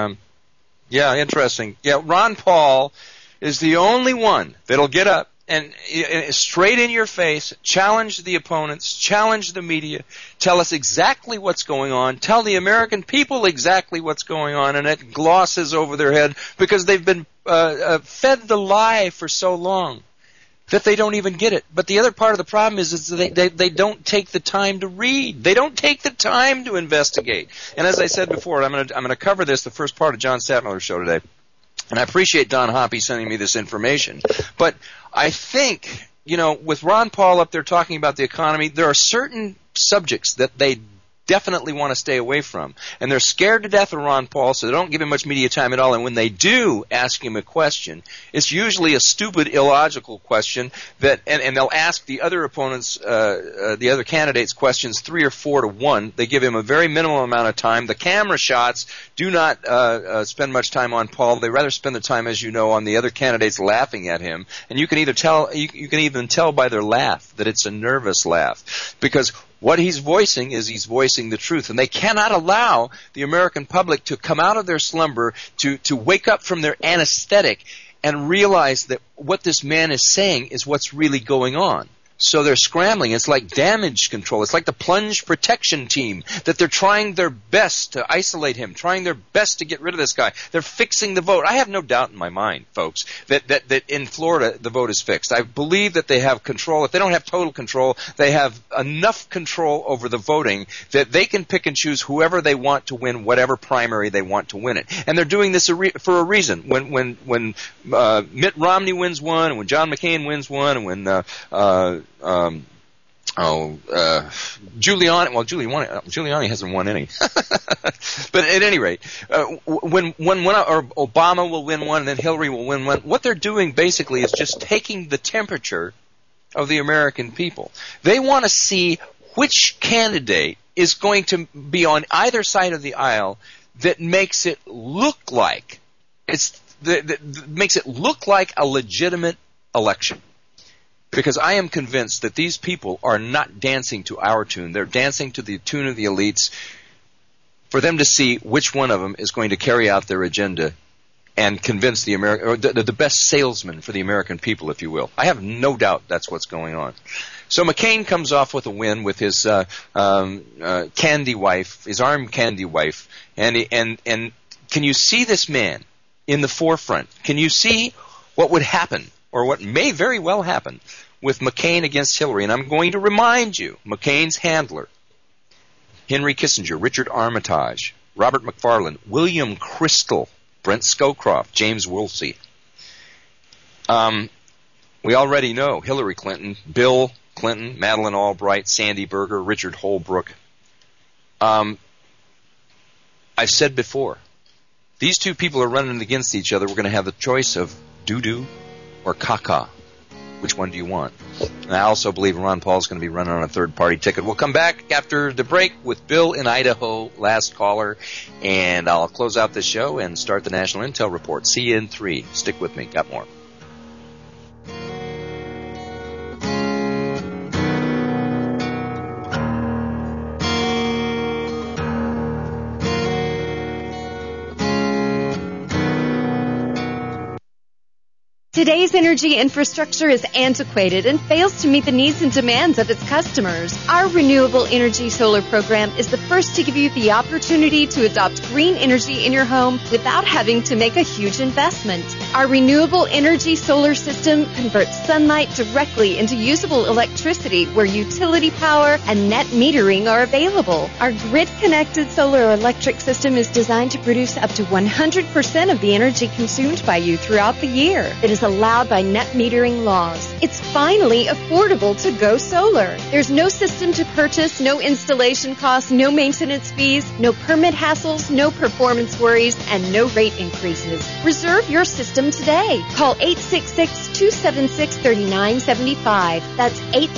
Interesting. Yeah, Ron Paul is the only one that'll get up and straight in your face, challenge the opponents, challenge the media, tell us exactly what's going on, tell the American people exactly what's going on, and it glosses over their head because they've been fed the lie for so long that they don't even get it. But the other part of the problem is they don't take the time to read. They don't take the time to investigate. And as I said before, I'm going to cover this, the first part of John Stadtmiller's show today. And I appreciate Don Hoppy sending me this information. But I think, with Ron Paul up there talking about the economy, there are certain subjects that they definitely want to stay away from. And they're scared to death of Ron Paul, so they don't give him much media time at all. And when they do ask him a question, it's usually a stupid, illogical question and they'll ask the other opponents, the other candidates questions 3 or 4 to 1. They give him a very minimal amount of time. The camera shots do not spend much time on Paul. They rather spend the time, as you know, on the other candidates laughing at him. And you can even tell by their laugh that it's a nervous laugh, because what he's voicing is he's voicing the truth. And they cannot allow the American public to come out of their slumber, to wake up from their anesthetic and realize that what this man is saying is what's really going on. So they're scrambling. It's like damage control. It's like the plunge protection team, that they're trying their best to isolate him, trying their best to get rid of this guy. They're fixing the vote. I have no doubt in my mind, folks, that in Florida the vote is fixed. I believe that they have control. If they don't have total control, they have enough control over the voting that they can pick and choose whoever they want to win whatever primary they want to win it. And they're doing this for a reason. When Mitt Romney wins one, and when John McCain wins one, and when Giuliani hasn't won any. But at any rate, when Obama will win one and then Hillary will win one, what they're doing basically is just taking the temperature of the American people. They want to see which candidate is going to be on either side of the aisle that makes it look like makes it look like a legitimate election. Because I am convinced that these people are not dancing to our tune. They're dancing to the tune of the elites for them to see which one of them is going to carry out their agenda and convince the the best salesman for the American people, if you will. I have no doubt that's what's going on. So McCain comes off with a win with his candy wife, his armed candy wife, and can you see this man in the forefront? Can you see what would happen, or what may very well happen, with McCain against Hillary? And I'm going to remind you, McCain's handler, Henry Kissinger, Richard Armitage, Robert McFarlane, William Kristol, Brent Scowcroft, James Woolsey. We already know Hillary Clinton, Bill Clinton, Madeleine Albright, Sandy Berger, Richard Holbrooke. I've said before, these two people are running against each other. We're going to have the choice of doo-doo or caca. Which one do you want? And I also believe Ron Paul's going to be running on a third-party ticket. We'll come back after the break with Bill in Idaho, last caller, and I'll close out the show and start the National Intel Report. See you in 3. Stick with me. Got more. Today's energy infrastructure is antiquated and fails to meet the needs and demands of its customers. Our Renewable Energy Solar program is the first to give you the opportunity to adopt green energy in your home without having to make a huge investment. Our Renewable Energy Solar system converts sunlight directly into usable electricity where utility power and net metering are available. Our grid-connected solar electric system is designed to produce up to 100% of the energy consumed by you throughout the year. It is allowed by net metering laws. It's finally affordable to go solar. There's no system to purchase, no installation costs, no maintenance fees, no permit hassles, no performance worries, and no rate increases. Reserve your system today. Call 866-276-3975. That's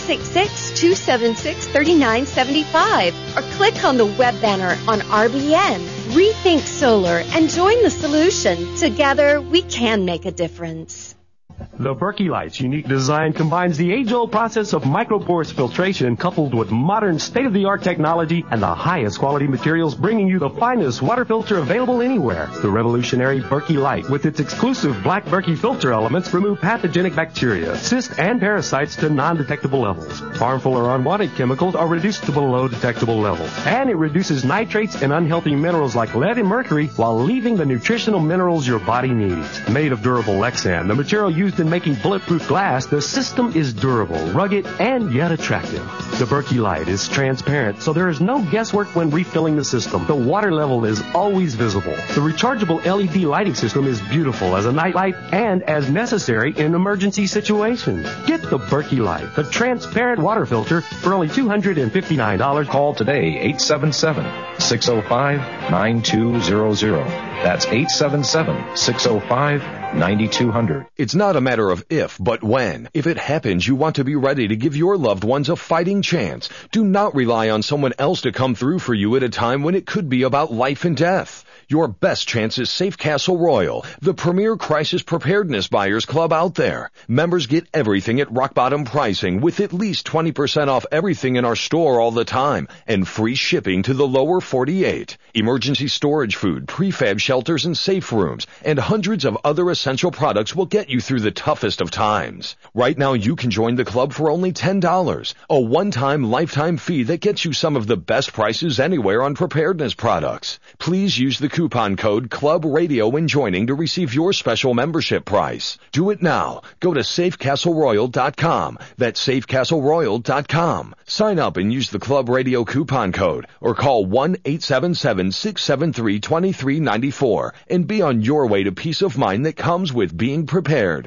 866-276-3975. Or click on the web banner on RBN. Rethink Solar and join the solution. Together, we can make a difference. The Berkey Light's unique design combines the age-old process of microporous filtration coupled with modern state-of-the-art technology and the highest quality materials, bringing you the finest water filter available anywhere. The revolutionary Berkey Light, with its exclusive black Berkey filter elements, remove pathogenic bacteria, cysts, and parasites to non-detectable levels. Harmful or unwanted chemicals are reduced to below detectable levels. And it reduces nitrates and unhealthy minerals like lead and mercury while leaving the nutritional minerals your body needs. Made of durable Lexan, the material used in making bulletproof glass, the system is durable, rugged, and yet attractive. The Berkey Light is transparent, so there is no guesswork when refilling the system. The water level is always visible. The rechargeable LED lighting system is beautiful as a night light and as necessary in emergency situations. Get the Berkey Light, the transparent water filter, for only $259. Call today, 877-605-9200. That's 877-605-9200. It's not a matter of if, but when. If it happens, you want to be ready to give your loved ones a fighting chance. Do not rely on someone else to come through for you at a time when it could be about life and death. Your best chance is Safe Castle Royal, the premier crisis preparedness buyers club out there. Members get everything at rock bottom pricing with at least 20% off everything in our store all the time and free shipping to the lower 48. Emergency storage food, prefab shelters and safe rooms, and hundreds of other essential products will get you through the toughest of times. Right now you can join the club for only $10, a one-time lifetime fee that gets you some of the best prices anywhere on preparedness products. Please use the coupon code Club Radio when joining to receive your special membership price. Do it now. Go to safecastleroyal.com. That's safecastleroyal.com. Sign up and use the Club Radio coupon code or call 1-877-673-2394 and be on your way to peace of mind that comes with being prepared.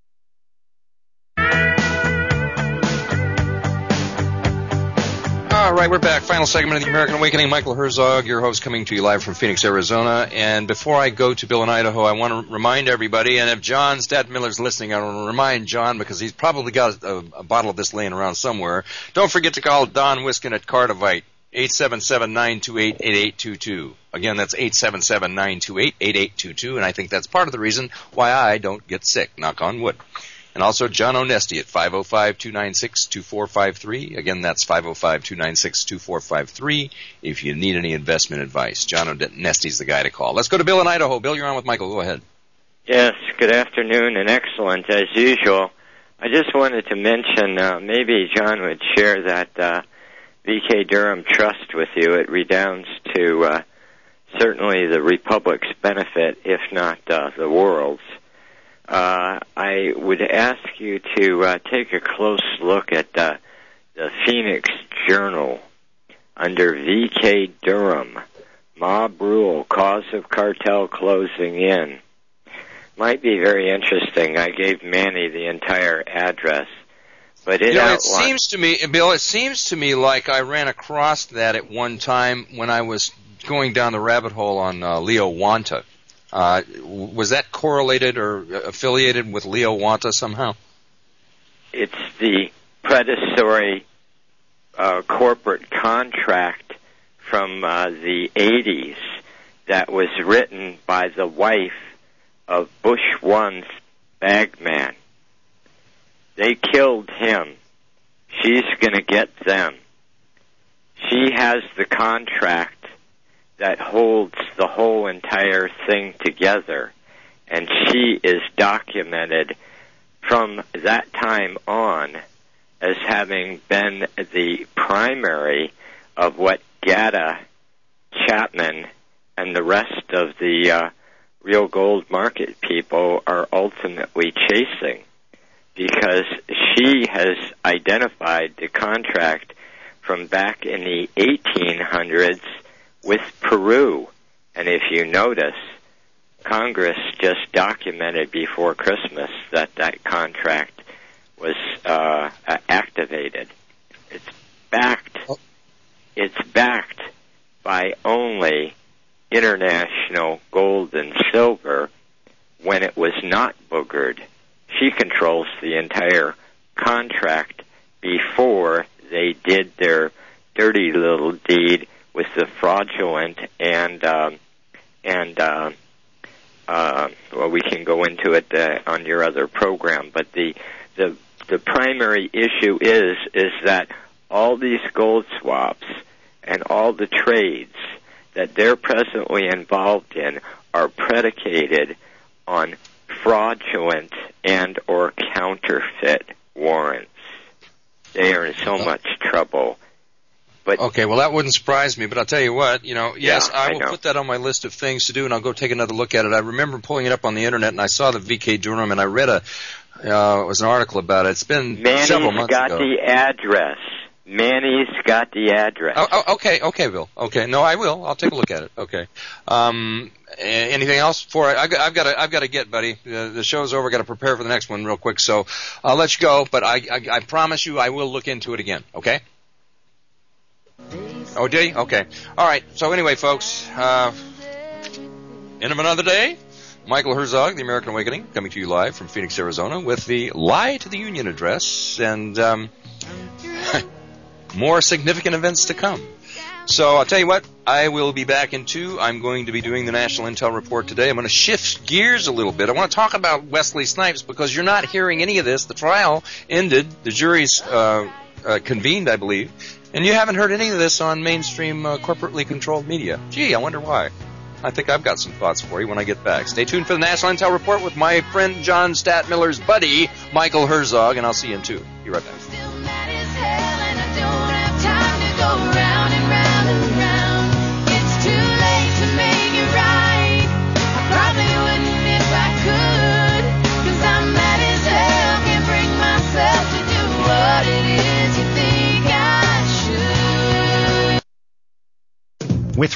All right, we're back. Final segment of the American Awakening. Michael Herzog, your host, coming to you live from Phoenix, Arizona. And before I go to Bill in Idaho, I want to remind everybody, and if John Stadtmiller's listening, I want to remind John, because he's probably got a bottle of this laying around somewhere. Don't forget to call Don Wiskin at Cardivite, 877-928-8822. Again, that's 877-928-8822, and I think that's part of the reason why I don't get sick, knock on wood. And also John Onesti at 505-296-2453. Again, that's 505-296-2453 if you need any investment advice. John Onesti's the guy to call. Let's go to Bill in Idaho. Bill, you're on with Michael. Go ahead. Yes, good afternoon and excellent as usual. I just wanted to mention, maybe John would share that VK Durham trust with you. It redounds to certainly the Republic's benefit, if not the world's. I would ask you to take a close look at the Phoenix Journal under VK Durham, Mob Rule, Cause of Cartel Closing In. Might be very interesting. I gave Manny the entire address. But it seems to me, Bill, it seems to me like I ran across that at one time when I was going down the rabbit hole on Leo Wanta. Was that correlated or affiliated with Leo Wanta somehow? It's the predatory corporate contract from the 80s that was written by the wife of Bush 1's bagman. They killed him. She's going to get them. She has the contract that holds the whole entire thing together, and she is documented from that time on as having been the primary of what Gatta, Chapman, and the rest of the real gold market people are ultimately chasing, because she has identified the contract from back in the 1800s with Peru. And if you notice, Congress just documented before Christmas that that contract was activated. It's backed by only international gold and silver when it was not boogered. She controls the entire contract before they did their dirty little deed with the fraudulent and well, we can go into it on your other program, but the primary issue is that all these gold swaps and all the trades that they're presently involved in are predicated on fraudulent and or counterfeit warrants. They are in so much trouble. But, okay, well, that wouldn't surprise me, but I'll tell you what, yes, I will put that on my list of things to do, and I'll go take another look at it. I remember pulling it up on the Internet, and I saw the VK Durham, and I read it was an article about it. It's been several months ago. Manny's got the address. Oh, okay, Bill. Okay, no, I will. I'll take a look at it. Okay. Anything else for it? I've got to get, buddy. The show's over. I've got to prepare for the next one real quick, so I'll let you go, but I promise you I will look into it again, okay? Oh, did he? Okay. All right. So anyway, folks, end of another day. Michael Herzog, The American Awakening, coming to you live from Phoenix, Arizona, with the Lie to the Union address and more significant events to come. So I'll tell you what, I will be back in 2. I'm going to be doing the National Intel Report today. I'm going to shift gears a little bit. I want to talk about Wesley Snipes because you're not hearing any of this. The trial ended. The jury's convened, I believe. And you haven't heard any of this on mainstream corporately controlled media. Gee, I wonder why. I think I've got some thoughts for you when I get back. Stay tuned for the National Intel Report with my friend John Stadtmiller's buddy, Michael Herzog, and I'll see you in 2. Be right back.